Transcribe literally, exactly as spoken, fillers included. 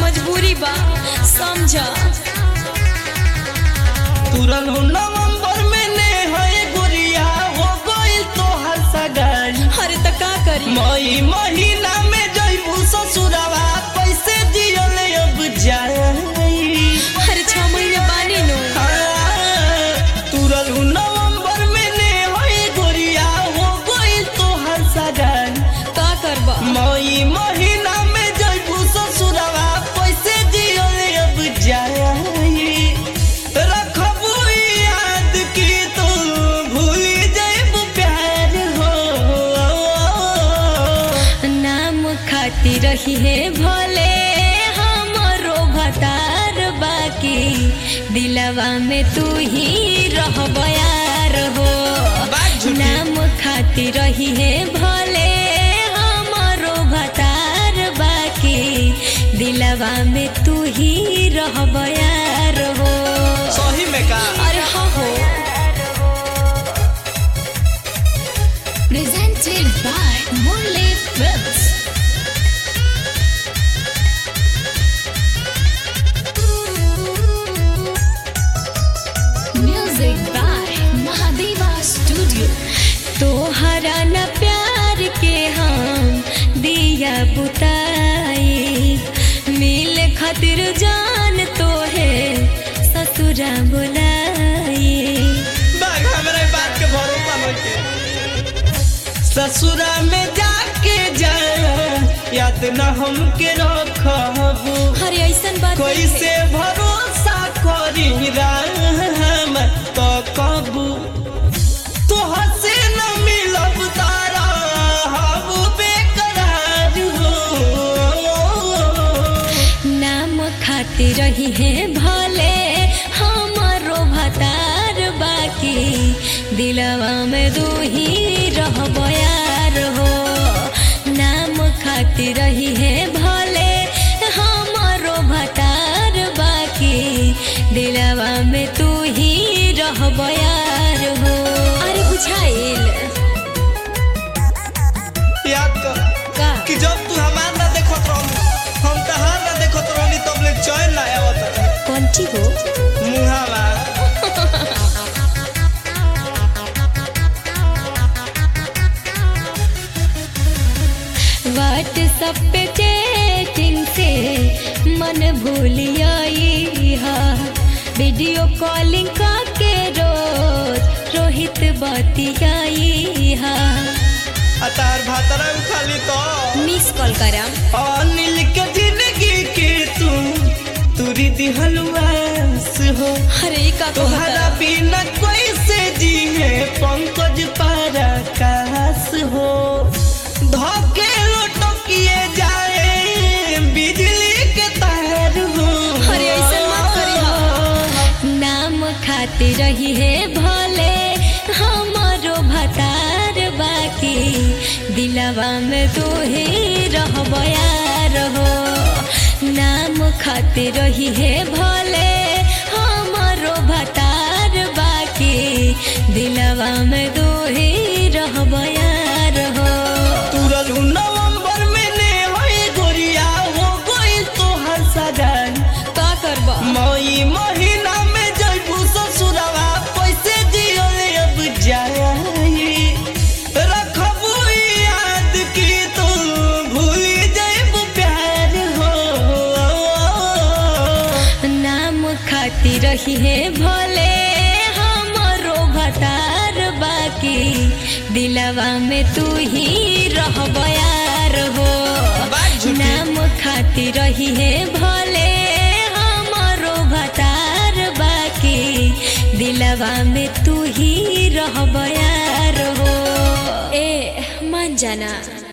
मजबूरी बा समझ। तुरल नवंबर में ने है गुरिया हो गई तो हर सगाई। अरे त का करी मई महीना में जइबू ससुरवा कैसे जियल अब जाई। अरे छह महीने बानी नो। तुरल नवंबर में ने है गुरिया हो गई तो हर सगाई। का करबा मई महीना में जइबू ससुरवा कैसे जियल अब जाई। रखबू याद की तू भूल जाइबू प्यार हो। नाम खाती रही है भले हमरो भतार बाकी दिलवा में तू ही रहब यार हो। बात झूठी। नाम खाती रही है भले हमरो भतार बाकी दिलवा में तू ही रहब यार हो। सही में का अरे हाँ हो। Presented by Murli Films. Music by Mahadeva Studio. तोहरा न प्यार के हम दिया बुताई मिल खातिर जान तो है ससुरा बुलाई। बाग हमरा बात के भरोसा नइखे। ससुरा में जाके जा याद न हमके रखबू। अरे ऐसन बात कैसे भरोसा करी राम तो कबू। तोहर से न मिलब तारा हम बेकरार हो। नाम खाती रही है भले हमारो भतार बाकी दिलवा में दू ही रहब यार हो। नाम खाती रही है भले हमारो भतार बाकी दिलवा में तू ही रहब यार हो। अरे बुझाइल याद कर का कि जब तू हमार ना देखत रहली हम तहार ना देखत रहली तब ले चैन ना आवत। कौन ची हो मुहावा व्हाट्सएप पे चैटिंग से मन भूलियाई हा वीडियो कॉलिंग का के रोज रोहित बतियाई हा। अतार भातरा उखाली तो मिस कॉल करा अनिल के जिंदगी के तू तुरी दिहलवास हो। अरे का तोहरा बिना कैसे जीए पंकज पराकाश हो। धोके लटकिए जाए बिजली के तार हो। अरे ऐसा मत करी हा। नाम खाती रही है भले हमारो भतार बाकी दिलवा में तू ही रहब यार हो। नाम खाती रही है भले हमारो भतार बाकी दिलवा में तू ही रहब यार हो। तुरल नवंबर में ने है गोरिया हो गई तो हर सगाई। का करबा मई महीना में जइबू ससुरवा कैसे जियल अब जाई। रखबू याद की तू भूल जाइबू प्यार हो। नाम खाती रही है भले हमारो भतार बाकी दिलवा में तू ही रहब यार हो। बात झूठी। नाम खाती रही है भले हमारो भतार बाकी दिलवा में तू ही रहब यार हो। ए मान जाना।